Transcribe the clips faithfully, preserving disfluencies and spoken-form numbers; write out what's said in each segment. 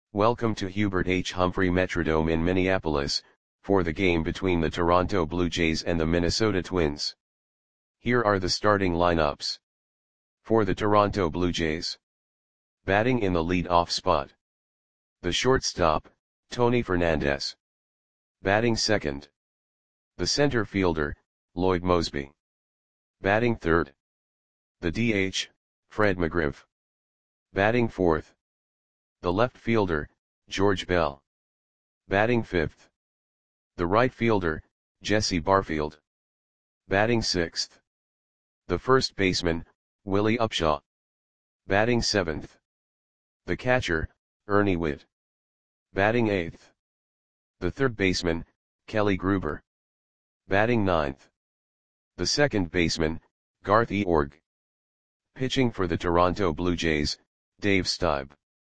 Welcome to Hubert H. Humphrey Metrodome in Minneapolis, for the game between the Toronto Blue Jays and the Minnesota Twins. Here are the starting lineups. For the Toronto Blue Jays. Batting in the lead-off spot. The shortstop, Tony Fernandez. Batting second. The center fielder, Lloyd Moseby. Batting third. The D H, Fred McGriff. Batting fourth. The left fielder, George Bell. Batting fifth. The right fielder, Jesse Barfield. Batting sixth. The first baseman, Willie Upshaw. Batting seventh. The catcher, Ernie Whitt. Batting eighth. The third baseman, Kelly Gruber. Batting ninth. The second baseman, Garth Eorg. Pitching for the Toronto Blue Jays, Dave Stieb.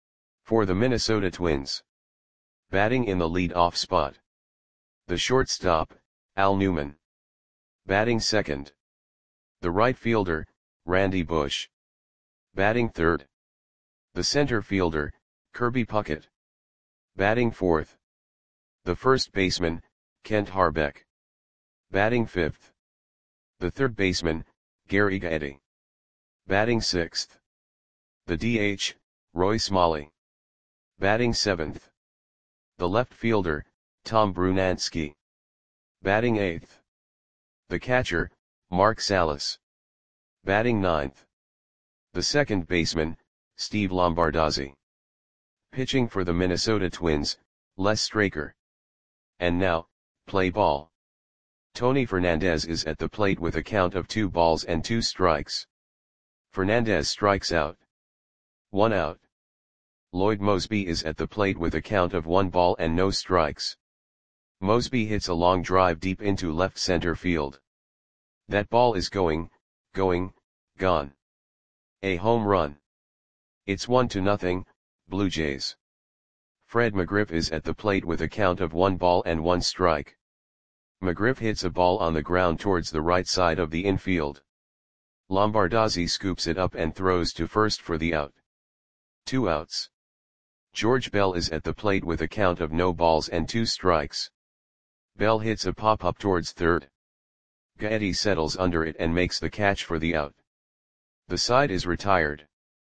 For the Minnesota Twins. Batting in the lead-off spot. The shortstop, Al Newman. Batting second. The right fielder, Randy Bush. Batting third. The center fielder, Kirby Puckett. Batting fourth. The first baseman, Kent Hrbek. Batting fifth. The third baseman, Gary Gaetti. Batting sixth. The D H, Roy Smalley. Batting seventh. The left fielder, Tom Brunansky. Batting eighth. The catcher, Mark Salas. Batting ninth. The second baseman, Steve Lombardozzi. Pitching for the Minnesota Twins, Les Straker. And now, play ball. Tony Fernandez is at the plate with a count of two balls and two strikes. Fernandez strikes out. One out. Lloyd Moseby is at the plate with a count of one ball and no strikes. Moseby hits a long drive deep into left center field. That ball is going, going, gone. A home run. It's one to nothing, Blue Jays. Fred McGriff is at the plate with a count of one ball and one strike. McGriff hits a ball on the ground towards the right side of the infield. Lombardozzi scoops it up and throws to first for the out. Two outs. George Bell is at the plate with a count of no balls and two strikes. Bell hits a pop-up towards third. Gaetti settles under it and makes the catch for the out. The side is retired.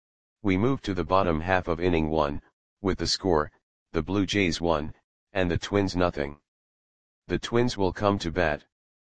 We move to the bottom half of inning one, with the score, the Blue Jays one, and the Twins nothing. The Twins will come to bat.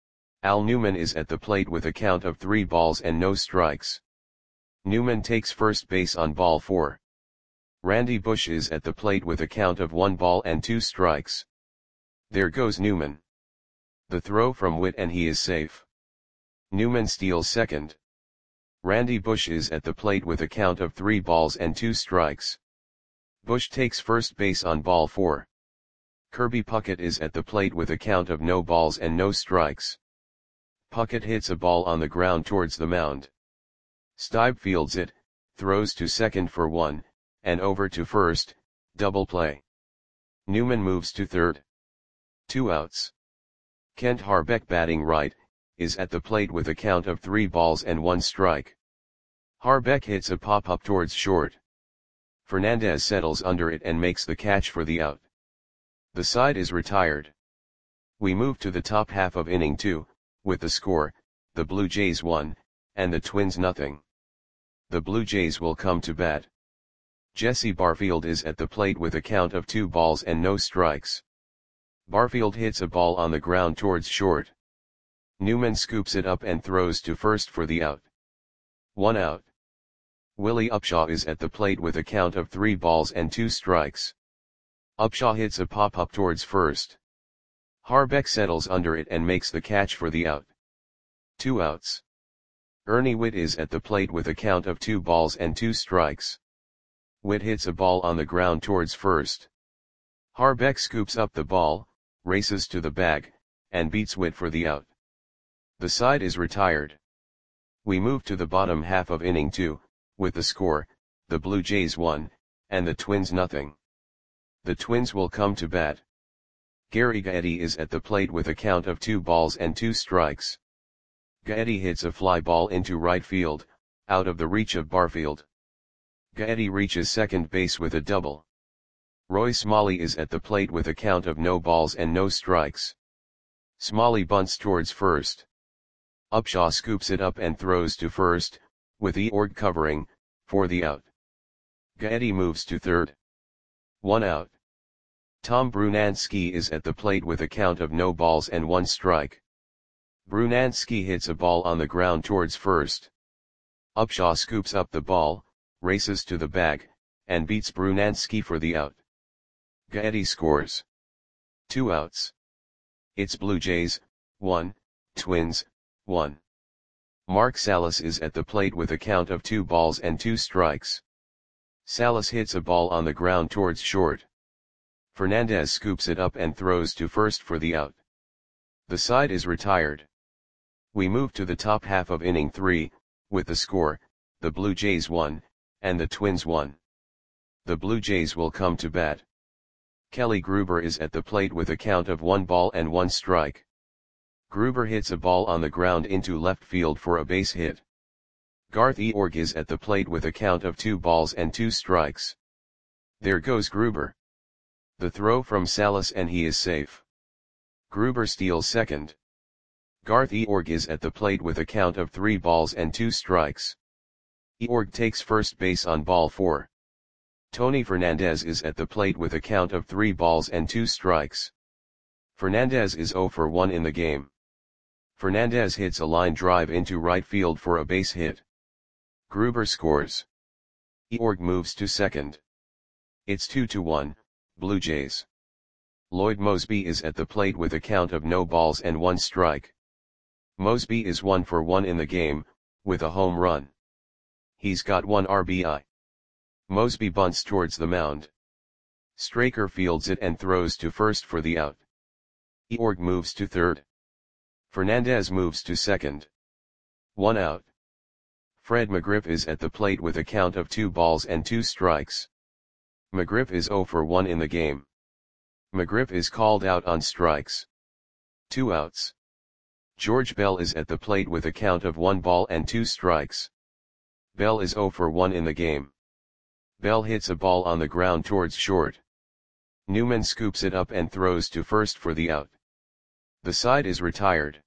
Al Newman is at the plate with a count of three balls and no strikes. Newman takes first base on ball four. Randy Bush is at the plate with a count of one ball and two strikes. There goes Newman. The throw from Whitt and he is safe. Newman steals second. Randy Bush is at the plate with a count of three balls and two strikes. Bush takes first base on ball four. Kirby Puckett is at the plate with a count of no balls and no strikes. Puckett hits a ball on the ground towards the mound. Stieb fields it, throws to second for one, and over to first, double play. Newman moves to third. Two outs. Kent Hrbek, batting right, is at the plate with a count of three balls and one strike. Hrbek hits a pop-up towards short. Fernandez settles under it and makes the catch for the out. The side is retired. We move to the top half of inning two, with the score, the Blue Jays one, and the Twins nothing. The Blue Jays will come to bat. Jesse Barfield is at the plate with a count of two balls and no strikes. Barfield hits a ball on the ground towards short. Newman scoops it up and throws to first for the out. One out. Willie Upshaw is at the plate with a count of three balls and two strikes. Upshaw hits a pop-up towards first. Hrbek settles under it and makes the catch for the out. Two outs. Ernie Whitt is at the plate with a count of two balls and two strikes. Whitt hits a ball on the ground towards first. Hrbek scoops up the ball, races to the bag, and beats Whitt for the out. The side is retired. We move to the bottom half of inning two, with the score, the Blue Jays one, and the Twins nothing. The Twins will come to bat. Gary Gaetti is at the plate with a count of two balls and two strikes. Gaetti hits a fly ball into right field, out of the reach of Barfield. Gaetti reaches second base with a double. Roy Smalley is at the plate with a count of no balls and no strikes. Smalley bunts towards first. Upshaw scoops it up and throws to first, with Eorg covering, for the out. Gaetti moves to third. One out. Tom Brunansky is at the plate with a count of no balls and one strike. Brunansky hits a ball on the ground towards first. Upshaw scoops up the ball, races to the bag, and beats Brunansky for the out. Gaetti scores. Two outs. It's Blue Jays, one, Twins, one. Mark Salas is at the plate with a count of two balls and two strikes. Salas hits a ball on the ground towards short. Fernandez scoops it up and throws to first for the out. The side is retired. We move to the top half of inning three, with the score, the Blue Jays one, and the Twins one. The Blue Jays will come to bat. Kelly Gruber is at the plate with a count of one ball and one strike. Gruber hits a ball on the ground into left field for a base hit. Garth Eorg is at the plate with a count of two balls and two strikes. There goes Gruber. The throw from Salas and he is safe. Gruber steals second. Garth Eorg is at the plate with a count of three balls and two strikes. Eorg takes first base on ball four. Tony Fernandez is at the plate with a count of three balls and two strikes. Fernandez is oh for one in the game. Fernandez hits a line drive into right field for a base hit. Gruber scores. Eorg moves to second. It's two to one, Blue Jays. Lloyd Moseby is at the plate with a count of no balls and one strike. Moseby is one for one in the game, with a home run. He's got one R B I. Moseby bunts towards the mound. Straker fields it and throws to first for the out. Eorg moves to third. Fernandez moves to second. One out. Fred McGriff is at the plate with a count of two balls and two strikes. McGriff is oh for one in the game. McGriff is called out on strikes. Two outs. George Bell is at the plate with a count of one ball and two strikes. Bell is oh for one in the game. Bell hits a ball on the ground towards short. Newman scoops it up and throws to first for the out. The side is retired.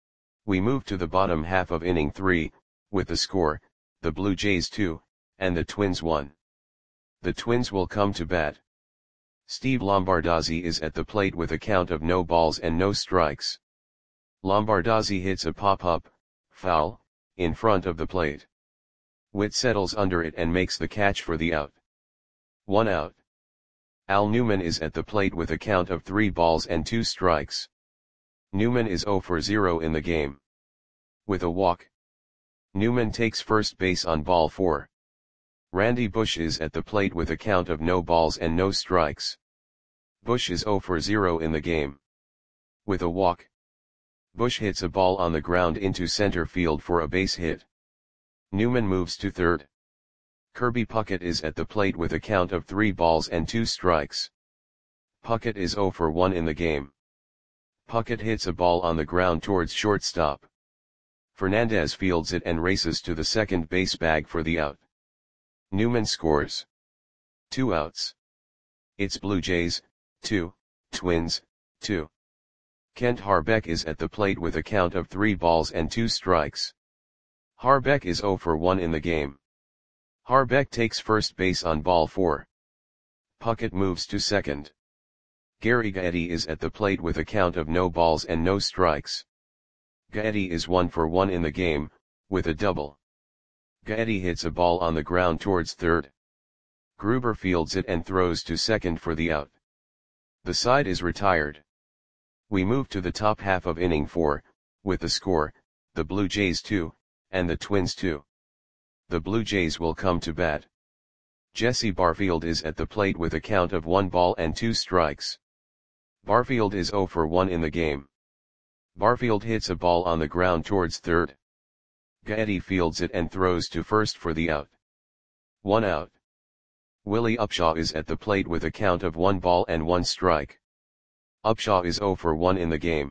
We move to the bottom half of inning three, with the score, the Blue Jays two, and the Twins one. The Twins will come to bat. Steve Lombardozzi is at the plate with a count of no balls and no strikes. Lombardozzi hits a pop-up, foul, in front of the plate. Witt settles under it and makes the catch for the out. One out. Al Newman is at the plate with a count of three balls and two strikes. Newman is oh for zero in the game. With a walk. Newman takes first base on ball four. Randy Bush is at the plate with a count of no balls and no strikes. Bush is oh for zero in the game. With a walk. Bush hits a ball on the ground into center field for a base hit. Newman moves to third. Kirby Puckett is at the plate with a count of three balls and two strikes. Puckett is oh for one in the game. Puckett hits a ball on the ground towards shortstop. Fernandez fields it and races to the second base bag for the out. Newman scores. Two outs. It's Blue Jays, two, Twins, two. Kent Harbeck is at the plate with a count of three balls and two strikes. Harbeck is oh for one in the game. Harbeck takes first base on ball four. Puckett moves to second. Gary Gaetti is at the plate with a count of no balls and no strikes. Gaetti is one for one in the game, with a double. Gaetti hits a ball on the ground towards third. Gruber fields it and throws to second for the out. The side is retired. We move to the top half of inning four, with the score, the Blue Jays two, and the Twins two. The Blue Jays will come to bat. Jesse Barfield is at the plate with a count of one ball and two strikes. Barfield is oh for one in the game. Barfield hits a ball on the ground towards third. Gaetti fields it and throws to first for the out. One out. Willie Upshaw is at the plate with a count of one ball and one strike. Upshaw is oh for one in the game.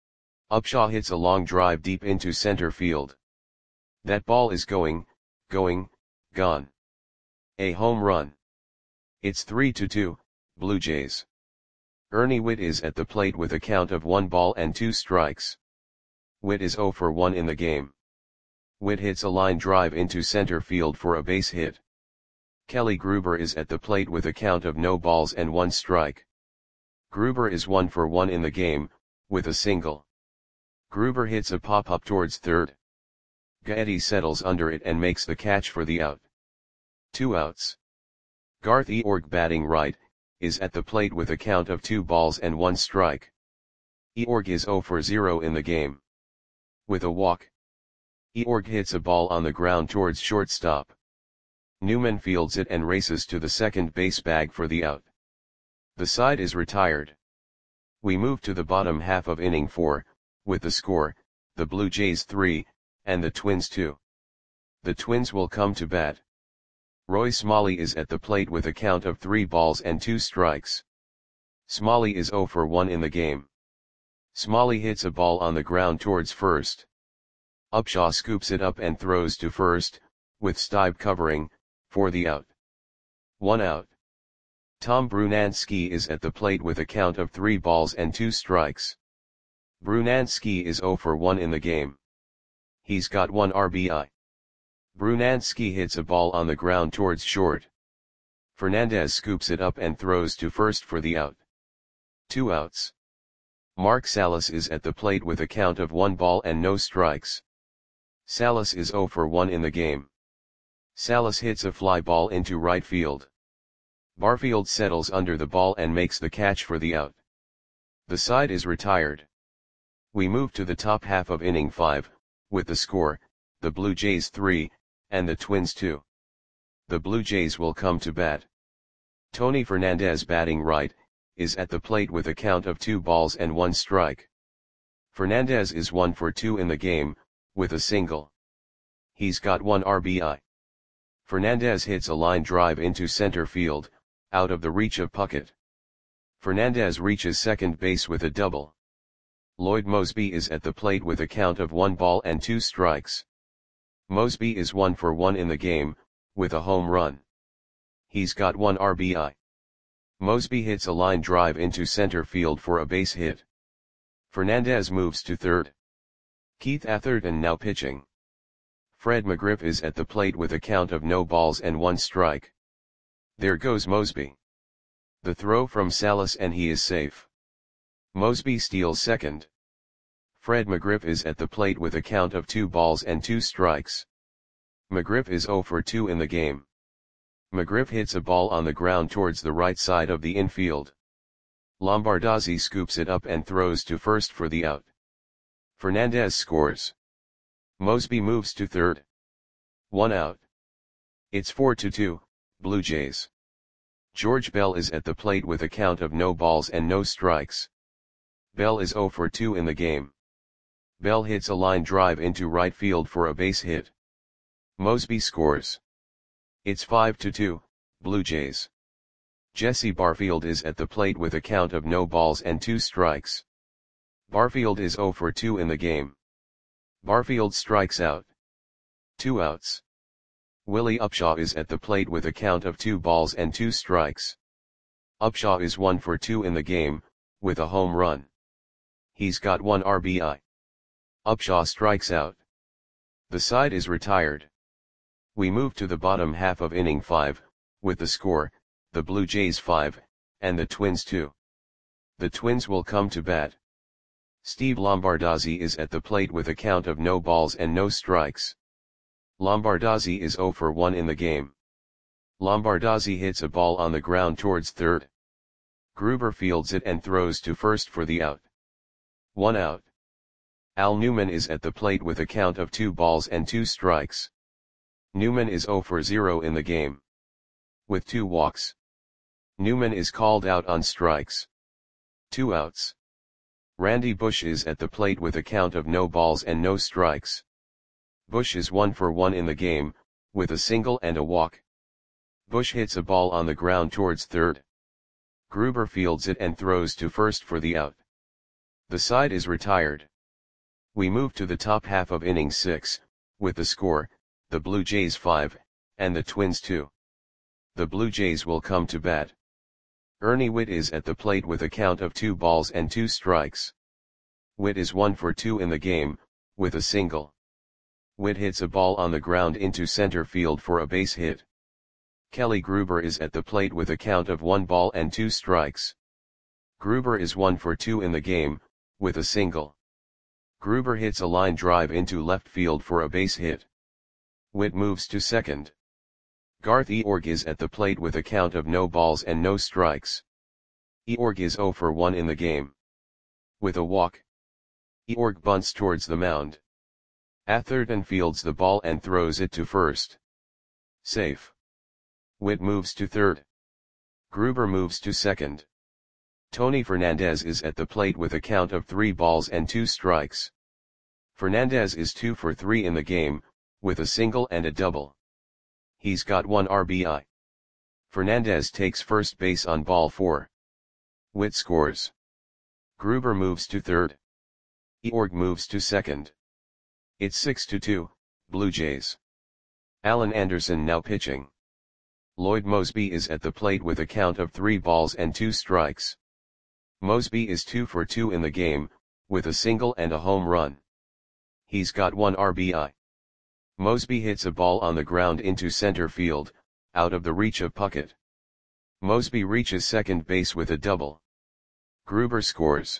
Upshaw hits a long drive deep into center field. That ball is going, going, gone. A home run. It's three to two, Blue Jays. Ernie Whitt is at the plate with a count of one ball and two strikes. Whitt is zero for one in the game. Whitt hits a line drive into center field for a base hit. Kelly Gruber is at the plate with a count of no balls and one strike. Gruber is one for one in the game, with a single. Gruber hits a pop-up towards third. Gaetti settles under it and makes the catch for the out. Two outs. Garth Eorg, batting right, is at the plate with a count of two balls and one strike. Eorg is zero for zero in the game. With a walk. Eorg hits a ball on the ground towards shortstop. Newman fields it and races to the second base bag for the out. The side is retired. We move to the bottom half of inning four, with the score, the Blue Jays three, and the Twins two. The Twins will come to bat. Roy Smalley is at the plate with a count of three balls and two strikes. Smalley is zero for one in the game. Smalley hits a ball on the ground towards first. Upshaw scoops it up and throws to first, with Stieb covering, for the out. One out. Tom Brunansky is at the plate with a count of three balls and two strikes. Brunansky is zero for one in the game. He's got one R B I. Brunansky hits a ball on the ground towards short. Fernandez scoops it up and throws to first for the out. Two outs. Mark Salas is at the plate with a count of one ball and no strikes. Salas is zero for one in the game. Salas hits a fly ball into right field. Barfield settles under the ball and makes the catch for the out. The side is retired. We move to the top half of inning five, with the score, the Blue Jays three, and the Twins two. The Blue Jays will come to bat. Tony Fernandez, batting right, is at the plate with a count of two balls and one strike. Fernandez is one for two in the game, with a single. He's got one R B I. Fernandez hits a line drive into center field, out of the reach of Puckett. Fernandez reaches second base with a double. Lloyd Moseby is at the plate with a count of one ball and two strikes. Moseby is one for one in the game, with a home run. He's got one R B I. Moseby hits a line drive into center field for a base hit. Fernandez moves to third. Keith Atherton now pitching. Fred McGriff is at the plate with a count of no balls and one strike. There goes Moseby. The throw from Salas and he is safe. Moseby steals second. Fred McGriff is at the plate with a count of two balls and two strikes. McGriff is zero for two in the game. McGriff hits a ball on the ground towards the right side of the infield. Lombardozzi scoops it up and throws to first for the out. Fernandez scores. Moseby moves to third. One out. It's four to two, Blue Jays. George Bell is at the plate with a count of no balls and no strikes. Bell is zero for two in the game. Bell hits a line drive into right field for a base hit. Moseby scores. It's five to two, Blue Jays. Jesse Barfield is at the plate with a count of no balls and two strikes. Barfield is zero for two in the game. Barfield strikes out. Two outs. Willie Upshaw is at the plate with a count of two balls and two strikes. Upshaw is one for two in the game, with a home run. He's got one R B I. Upshaw strikes out. The side is retired. We move to the bottom half of inning five, with the score, the Blue Jays five, and the Twins two. The Twins will come to bat. Steve Lombardozzi is at the plate with a count of no balls and no strikes. Lombardozzi is zero for one in the game. Lombardozzi hits a ball on the ground towards third. Gruber fields it and throws to first for the out. One out. Al Newman is at the plate with a count of two balls and two strikes. Newman is zero for zero in the game. With two walks. Newman is called out on strikes. Two outs. Randy Bush is at the plate with a count of no balls and no strikes. Bush is one for one in the game, with a single and a walk. Bush hits a ball on the ground towards third. Gruber fields it and throws to first for the out. The side is retired. We move to the top half of inning six, with the score, the Blue Jays five, and the Twins two. The Blue Jays will come to bat. Ernie Whitt is at the plate with a count of two balls and two strikes. Whitt is one for two in the game, with a single. Whitt hits a ball on the ground into center field for a base hit. Kelly Gruber is at the plate with a count of one ball and two strikes. Gruber is one for two in the game, with a single. Gruber hits a line drive into left field for a base hit. Whitt moves to second. Garth Eorg is at the plate with a count of no balls and no strikes. Eorg is zero for one in the game. With a walk, Eorg bunts towards the mound. Atherton fields the ball and throws it to first. Safe. Whitt moves to third. Gruber moves to second. Tony Fernandez is at the plate with a count of three balls and two strikes. Fernandez is two for three in the game, with a single and a double. He's got one R B I. Fernandez takes first base on ball four. Whitt scores. Gruber moves to third. Eorg moves to second. It's six to two, Blue Jays. Alan Anderson now pitching. Lloyd Moseby is at the plate with a count of three balls and two strikes. Moseby is two for two in the game, with a single and a home run. He's got one R B I. Moseby hits a ball on the ground into center field, out of the reach of Puckett. Moseby reaches second base with a double. Gruber scores.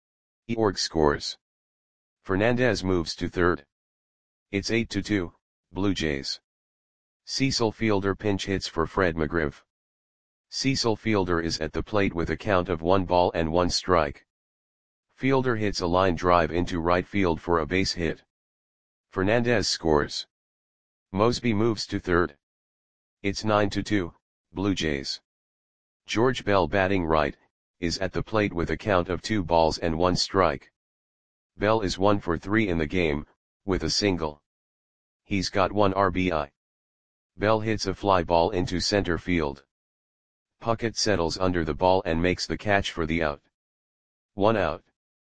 Eorg scores. Fernandez moves to third. It's eight to two, Blue Jays. Cecil Fielder pinch hits for Fred McGriff. Cecil Fielder is at the plate with a count of one ball and one strike. Fielder hits a line drive into right field for a base hit. Fernandez scores. Moseby moves to third. It's nine to two, Blue Jays. George Bell batting right, is at the plate with a count of two balls and one strike. Bell is one for three in the game, with a single. He's got one R B I. Bell hits a fly ball into center field. Puckett settles under the ball and makes the catch for the out. One out.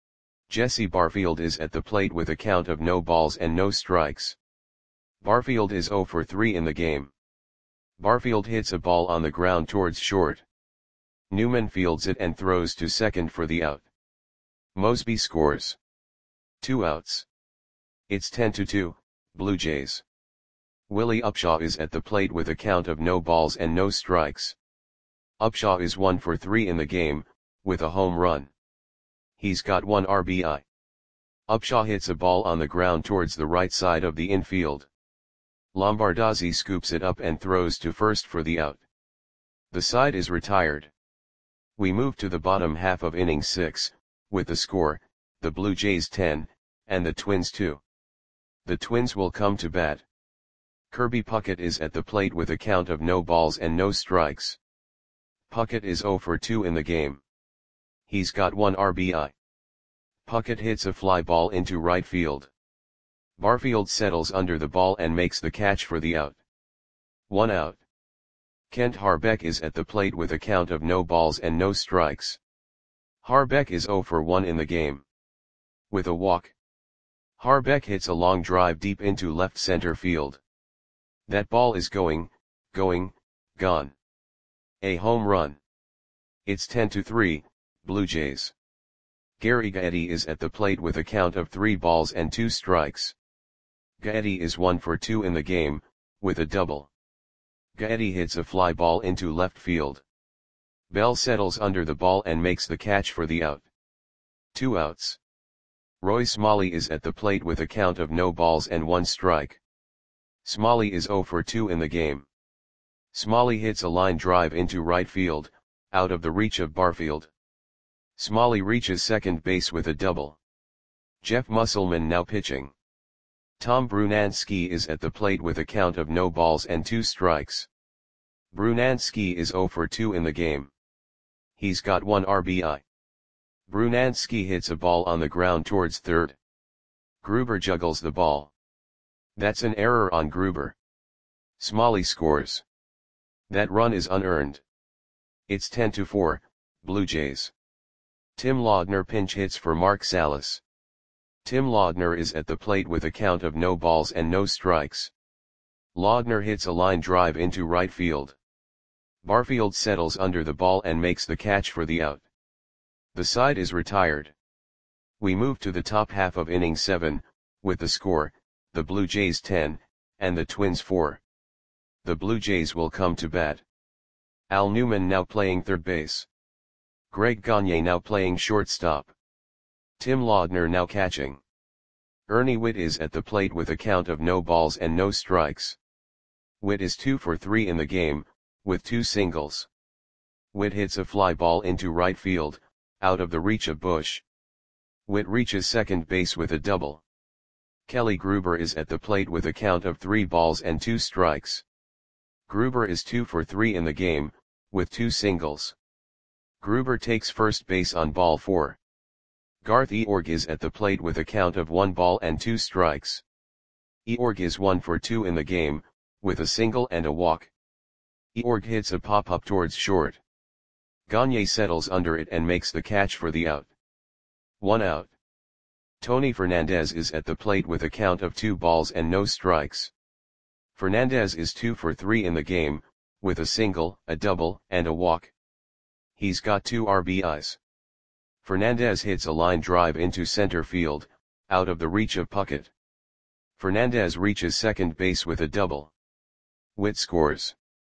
Jesse Barfield is at the plate with a count of no balls and no strikes. Barfield is zero for three in the game. Barfield hits a ball on the ground towards short. Newman fields it and throws to second for the out. Moseby scores. Two outs. It's ten to two, Blue Jays. Willie Upshaw is at the plate with a count of no balls and no strikes. Upshaw is one for three in the game, with a home run. He's got one R B I. Upshaw hits a ball on the ground towards the right side of the infield. Lombardozzi scoops it up and throws to first for the out. The side is retired. We move to the bottom half of inning six, with the score, the Blue Jays ten, and the Twins two. The Twins will come to bat. Kirby Puckett is at the plate with a count of no balls and no strikes. Puckett is zero for two in the game. He's got one R B I. Puckett hits a fly ball into right field. Barfield settles under the ball and makes the catch for the out. One out. Kent Harbeck is at the plate with a count of no balls and no strikes. Harbeck is zero for one in the game. With a walk, Harbeck hits a long drive deep into left center field. That ball is going, going, gone. A home run. It's ten to three, Blue Jays. Gary Gaetti is at the plate with a count of three balls and two strikes. Gaetti is one for two in the game, with a double. Gaetti hits a fly ball into left field. Bell settles under the ball and makes the catch for the out. Two outs. Roy Smalley is at the plate with a count of no balls and one strike. Smalley is zero for two in the game. Smalley hits a line drive into right field, out of the reach of Barfield. Smalley reaches second base with a double. Jeff Musselman now pitching. Tom Brunansky is at the plate with a count of no balls and two strikes. Brunansky is zero for two in the game. He's got one R B I. Brunansky hits a ball on the ground towards third. Gruber juggles the ball. That's an error on Gruber. Smalley scores. That run is unearned. It's ten to four, Blue Jays. Tim Laudner pinch hits for Mark Salas. Tim Laudner is at the plate with a count of no balls and no strikes. Laudner hits a line drive into right field. Barfield settles under the ball and makes the catch for the out. The side is retired. We move to the top half of inning seven, with the score, the Blue Jays ten, and the Twins four. The Blue Jays will come to bat. Al Newman now playing third base. Greg Gagne now playing shortstop. Tim Laudner now catching. Ernie Whitt is at the plate with a count of no balls and no strikes. Whitt is two for three in the game, with two singles. Whitt hits a fly ball into right field, out of the reach of Bush. Whitt reaches second base with a double. Kelly Gruber is at the plate with a count of three balls and two strikes. Gruber is two for three in the game, with two singles. Gruber takes first base on ball four. Garth Eorg is at the plate with a count of one ball and two strikes. Eorg is one for two in the game, with a single and a walk. Eorg hits a pop-up towards short. Gagne settles under it and makes the catch for the out. One out. Tony Fernandez is at the plate with a count of two balls and no strikes. Fernandez is two for three in the game, with a single, a double, and a walk. He's got two R B Is. Fernandez hits a line drive into center field, out of the reach of Puckett. Fernandez reaches second base with a double. Whitt scores.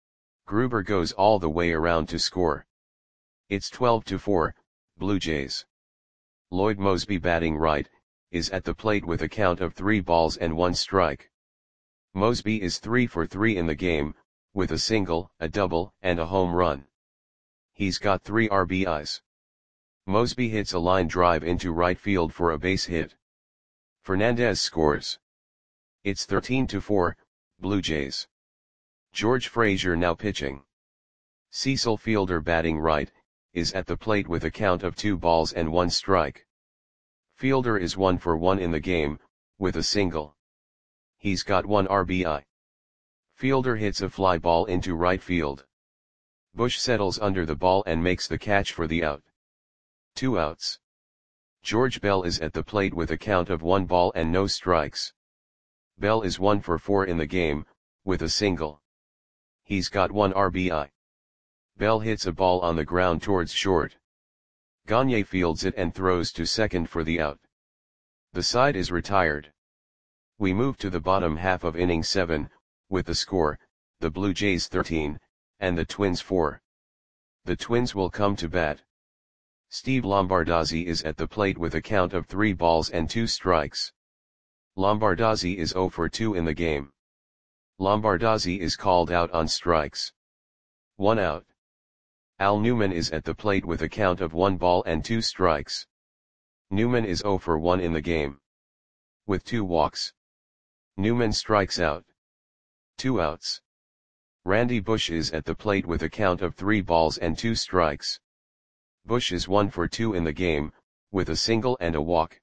Gruber goes all the way around to score. It's twelve to four, Blue Jays. Lloyd Moseby batting right, is at the plate with a count of three balls and one strike. Moseby is three for three in the game, with a single, a double, and a home run. He's got three R B Is. Moseby hits a line drive into right field for a base hit. Fernandez scores. It's thirteen to four, Blue Jays. George Frazier now pitching. Cecil Fielder batting right, is at the plate with a count of two balls and one strike. Fielder is one for one in the game, with a single. He's got one R B I. Fielder hits a fly ball into right field. Bush settles under the ball and makes the catch for the out. Two outs. George Bell is at the plate with a count of one ball and no strikes. Bell is one for four in the game, with a single. He's got one R B I. Bell hits a ball on the ground towards short. Gagne fields it and throws to second for the out. The side is retired. We move to the bottom half of inning seven, with the score, the Blue Jays thirteen, and the Twins four. The Twins will come to bat. Steve Lombardozzi is at the plate with a count of three balls and two strikes. Lombardozzi is zero for two in the game. Lombardozzi is called out on strikes. One out. Al Newman is at the plate with a count of one ball and two strikes. Newman is zero for one in the game. With two walks. Newman strikes out. Two outs. Randy Bush is at the plate with a count of three balls and two strikes. Bush is one for two in the game, with a single and a walk.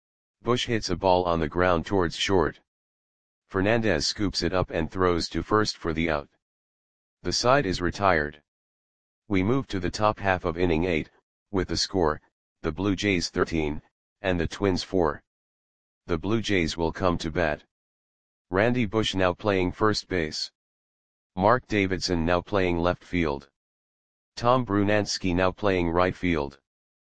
Bush hits a ball on the ground towards short. Fernandez scoops it up and throws to first for the out. The side is retired. We move to the top half of inning eight, with the score, the Blue Jays thirteen, and the Twins four. The Blue Jays will come to bat. Randy Bush now playing first base. Mark Davidson now playing left field. Tom Brunansky now playing right field.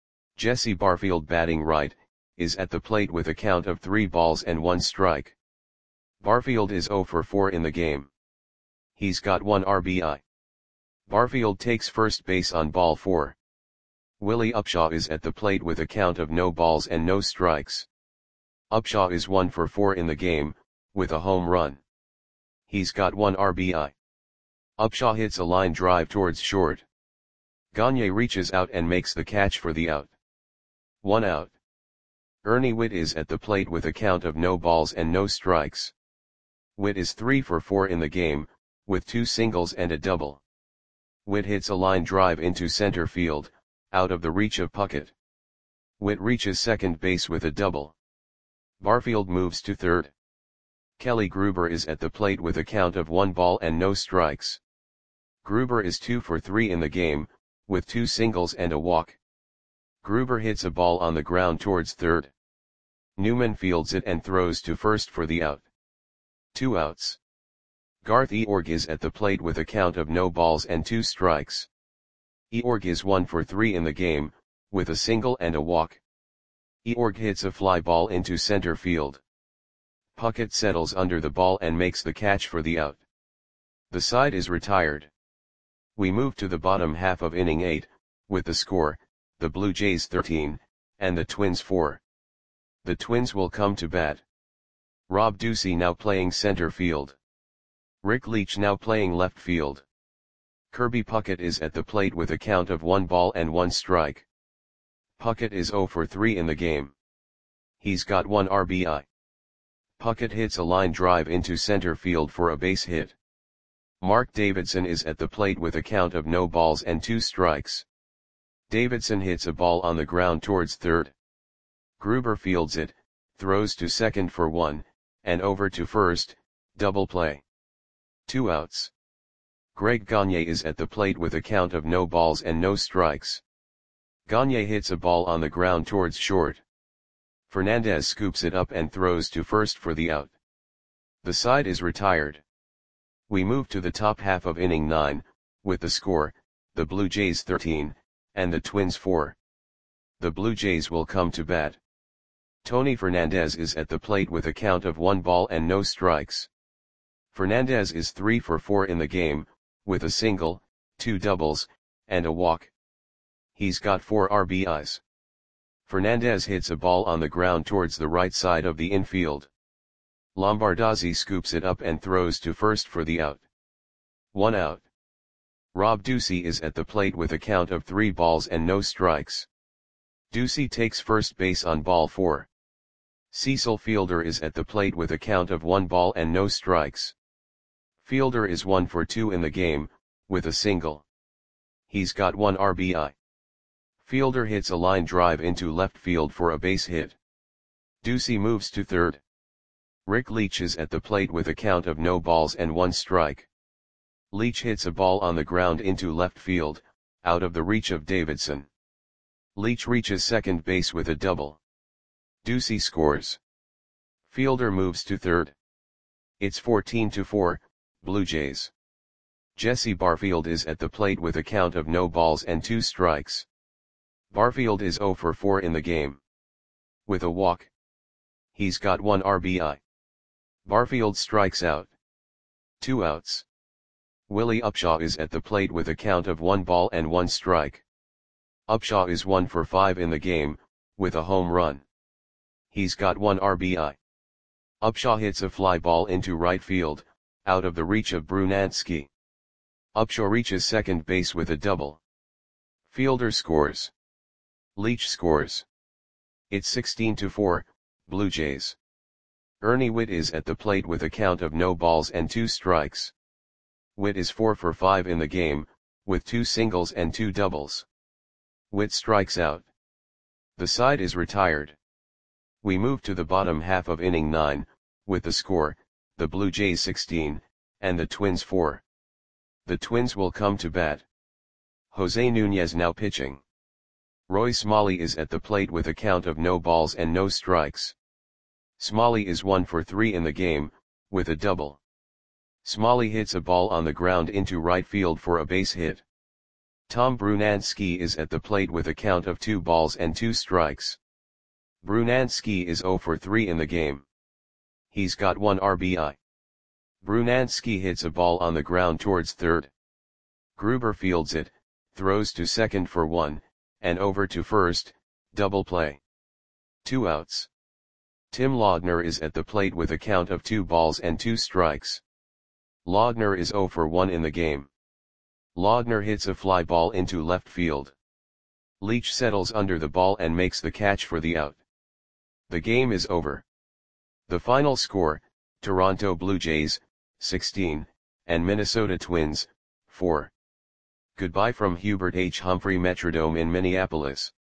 Jesse Barfield batting right, is at the plate with a count of three balls and one strike. Barfield is zero for four in the game. He's got one R B I. Barfield takes first base on ball four. Willie Upshaw is at the plate with a count of no balls and no strikes. Upshaw is one for four in the game, with a home run. He's got one R B I. Upshaw hits a line drive towards short. Gagne reaches out and makes the catch for the out. One out. Ernie Whitt is at the plate with a count of no balls and no strikes. Whitt is three for four in the game, with two singles and a double. Whitt hits a line drive into center field, out of the reach of Puckett. Whitt reaches second base with a double. Barfield moves to third. Kelly Gruber is at the plate with a count of one ball and no strikes. Gruber is two for three in the game, with two singles and a walk. Gruber hits a ball on the ground towards third. Newman fields it and throws to first for the out. Two outs. Garth Eorg is at the plate with a count of no balls and two strikes. Eorg is one for three in the game, with a single and a walk. Eorg hits a fly ball into center field. Puckett settles under the ball and makes the catch for the out. The side is retired. We move to the bottom half of inning eight, with the score, the Blue Jays thirteen, and the Twins four. The Twins will come to bat. Rob Ducey now playing center field. Rick Leach now playing left field. Kirby Puckett is at the plate with a count of one ball and one strike. Puckett is zero for three in the game. He's got one R B I. Puckett hits a line drive into center field for a base hit. Mark Davidson is at the plate with a count of no balls and two strikes. Davidson hits a ball on the ground towards third. Gruber fields it, throws to second for one, and over to first, double play. Two outs. Greg Gagne is at the plate with a count of no balls and no strikes. Gagne hits a ball on the ground towards short. Fernandez scoops it up and throws to first for the out. The side is retired. We move to the top half of inning nine, with the score, the Blue Jays thirteen, and the Twins four. The Blue Jays will come to bat. Tony Fernandez is at the plate with a count of one ball and no strikes. Fernandez is three for four in the game, with a single, two doubles, and a walk. He's got four R B Is. Fernandez hits a ball on the ground towards the right side of the infield. Lombardozzi scoops it up and throws to first for the out. One out. Rob Ducey is at the plate with a count of three balls and no strikes. Ducey takes first base on ball four. Cecil Fielder is at the plate with a count of one ball and no strikes. Fielder is one for two in the game, with a single. He's got one R B I. Fielder hits a line drive into left field for a base hit. Ducey moves to third. Rick Leach is at the plate with a count of no balls and one strike. Leach hits a ball on the ground into left field, out of the reach of Davidson. Leach reaches second base with a double. Ducey scores. Fielder moves to third. It's fourteen to four, Blue Jays. Jesse Barfield is at the plate with a count of no balls and two strikes. Barfield is zero for four in the game. With a walk. He's got one R B I. Barfield strikes out. Two outs. Willie Upshaw is at the plate with a count of one ball and one strike. Upshaw is one for five in the game, with a home run. He's got one R B I. Upshaw hits a fly ball into right field, out of the reach of Brunansky. Upshaw reaches second base with a double. Fielder scores. Leach scores. It's sixteen to four, Blue Jays. Ernie Whitt is at the plate with a count of no balls and two strikes. Whitt is four for five in the game, with two singles and two doubles. Whitt strikes out. The side is retired. We move to the bottom half of inning nine, with the score, the Blue Jays sixteen, and the Twins four. The Twins will come to bat. Jose Nunez now pitching. Roy Smalley is at the plate with a count of no balls and no strikes. Smalley is one for three in the game, with a double. Smalley hits a ball on the ground into right field for a base hit. Tom Brunansky is at the plate with a count of two balls and two strikes. Brunansky is zero for three in the game. He's got one R B I. Brunansky hits a ball on the ground towards third. Gruber fields it, throws to second for one, and over to first, double play. Two outs. Tim Laudner is at the plate with a count of two balls and two strikes. Laudner is zero for one in the game. Laudner hits a fly ball into left field. Leach settles under the ball and makes the catch for the out. The game is over. The final score, Toronto Blue Jays, sixteen, and Minnesota Twins, four. Goodbye from Hubert H. Humphrey Metrodome in Minneapolis.